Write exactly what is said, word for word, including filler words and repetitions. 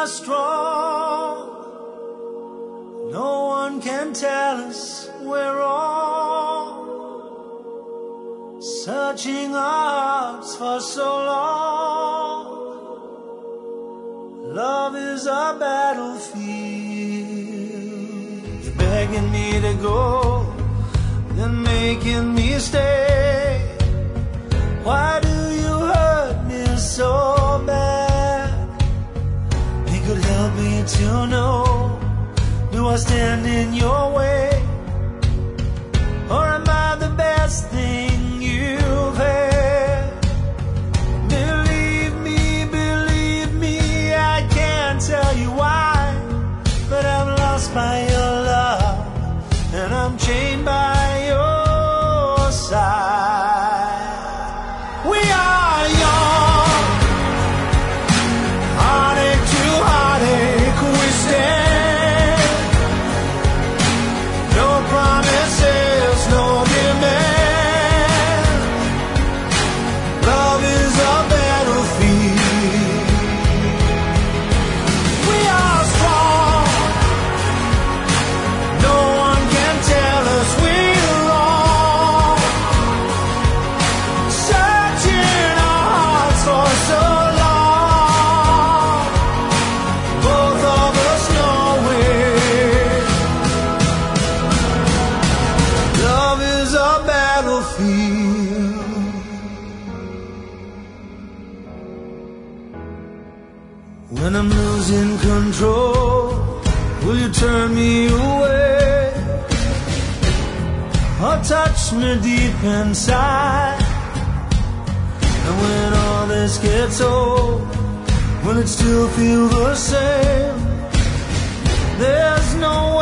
strong. No one can tell us we're wrong. Searching our hearts for so long. Love is our battlefield. You're begging me to go, then making me stay. Why do you hurt me so bad? It could help me to know, do I stand in your way? Or am I the best thing you've had? Believe me, believe me, I can't tell you why, but I'm lost by your love, and I'm chained by your side. We are young, heartache to heartache we stand. No promises, no demand. Love is a battlefield. We are strong. No one can tell us we're wrong. Searching our hearts for so long. Both of us know it. Love is a battlefield. When I'm losing control, will you turn me away? Or touch me deep inside? And when all this gets old, will it still feel the same? There's no